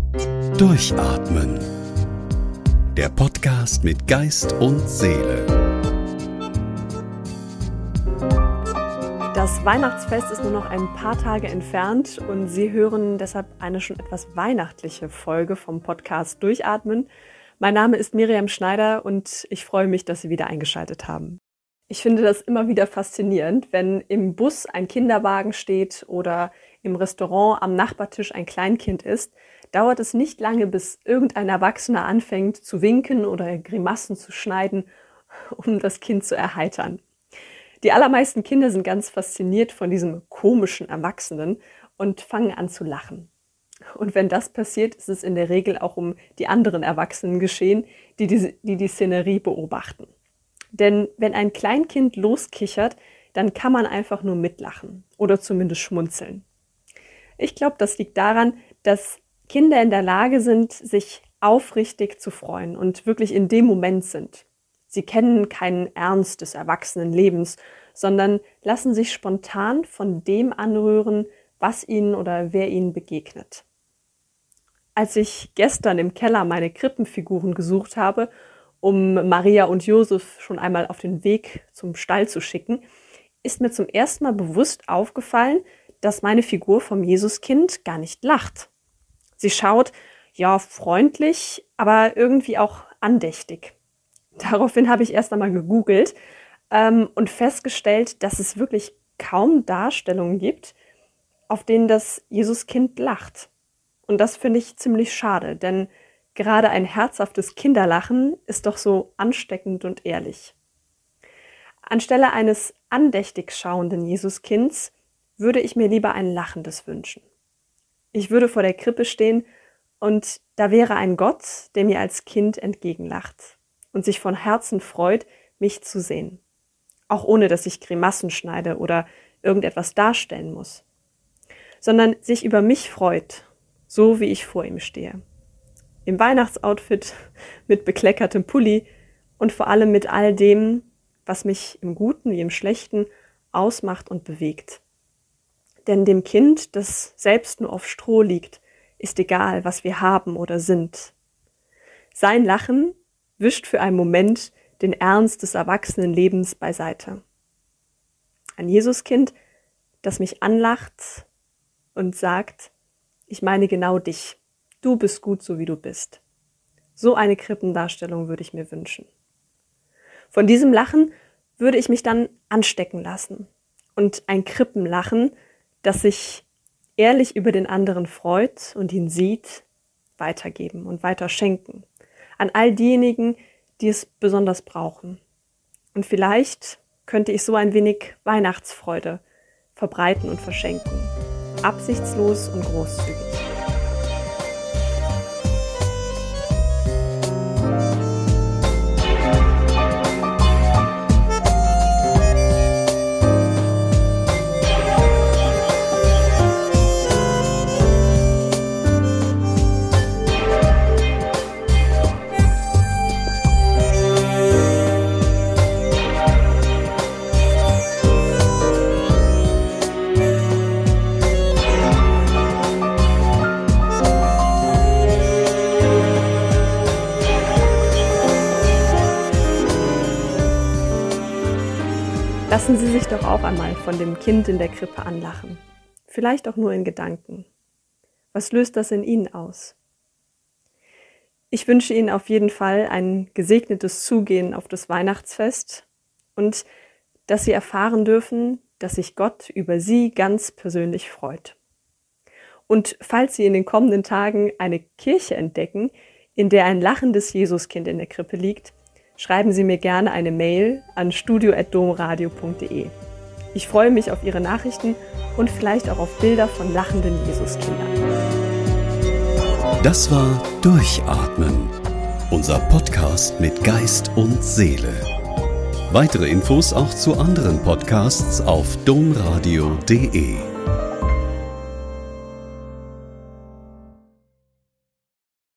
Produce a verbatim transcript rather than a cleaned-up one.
Durchatmen. Der Podcast mit Geist und Seele. Das Weihnachtsfest ist nur noch ein paar Tage entfernt und Sie hören deshalb eine schon etwas weihnachtliche Folge vom Podcast Durchatmen. Mein Name ist Miriam Schneider und ich freue mich, dass Sie wieder eingeschaltet haben. Ich finde das immer wieder faszinierend, wenn im Bus ein Kinderwagen steht oder im Restaurant am Nachbartisch ein Kleinkind ist, dauert es nicht lange, bis irgendein Erwachsener anfängt zu winken oder Grimassen zu schneiden, um das Kind zu erheitern. Die allermeisten Kinder sind ganz fasziniert von diesem komischen Erwachsenen und fangen an zu lachen. Und wenn das passiert, ist es in der Regel auch um die anderen Erwachsenen geschehen, die die, die, die Szenerie beobachten. Denn wenn ein Kleinkind loskichert, dann kann man einfach nur mitlachen oder zumindest schmunzeln. Ich glaube, das liegt daran, dass Kinder in der Lage sind, sich aufrichtig zu freuen und wirklich in dem Moment sind. Sie kennen keinen Ernst des Erwachsenenlebens, sondern lassen sich spontan von dem anrühren, was ihnen oder wer ihnen begegnet. Als ich gestern im Keller meine Krippenfiguren gesucht habe, um Maria und Josef schon einmal auf den Weg zum Stall zu schicken, ist mir zum ersten Mal bewusst aufgefallen, dass meine Figur vom Jesuskind gar nicht lacht. Sie schaut, ja, freundlich, aber irgendwie auch andächtig. Daraufhin habe ich erst einmal gegoogelt ähm, und festgestellt, dass es wirklich kaum Darstellungen gibt, auf denen das Jesuskind lacht. Und das finde ich ziemlich schade, denn gerade ein herzhaftes Kinderlachen ist doch so ansteckend und ehrlich. Anstelle eines andächtig schauenden Jesuskinds würde ich mir lieber ein lachendes wünschen. Ich würde vor der Krippe stehen und da wäre ein Gott, der mir als Kind entgegenlacht und sich von Herzen freut, mich zu sehen. Auch ohne, dass ich Grimassen schneide oder irgendetwas darstellen muss. Sondern sich über mich freut, so wie ich vor ihm stehe. Im Weihnachtsoutfit, mit bekleckertem Pulli und vor allem mit all dem, was mich im Guten wie im Schlechten ausmacht und bewegt. Denn dem Kind, das selbst nur auf Stroh liegt, ist egal, was wir haben oder sind. Sein Lachen wischt für einen Moment den Ernst des Erwachsenenlebens beiseite. Ein Jesuskind, das mich anlacht und sagt, ich meine genau dich. Du bist gut, so wie du bist. So eine Krippendarstellung würde ich mir wünschen. Von diesem Lachen würde ich mich dann anstecken lassen. Und ein Krippenlachen, das sich ehrlich über den anderen freut und ihn sieht, weitergeben und weiter schenken. An all diejenigen, die es besonders brauchen. Und vielleicht könnte ich so ein wenig Weihnachtsfreude verbreiten und verschenken. Absichtslos und großzügig. Lassen Sie sich doch auch einmal von dem Kind in der Krippe anlachen. Vielleicht auch nur in Gedanken. Was löst das in Ihnen aus? Ich wünsche Ihnen auf jeden Fall ein gesegnetes Zugehen auf das Weihnachtsfest und dass Sie erfahren dürfen, dass sich Gott über Sie ganz persönlich freut. Und falls Sie in den kommenden Tagen eine Kirche entdecken, in der ein lachendes Jesuskind in der Krippe liegt, schreiben Sie mir gerne eine Mail an studio at domradio punkt de. Ich freue mich auf Ihre Nachrichten und vielleicht auch auf Bilder von lachenden Jesuskindern. Das war Durchatmen, unser Podcast mit Geist und Seele. Weitere Infos auch zu anderen Podcasts auf domradio punkt de.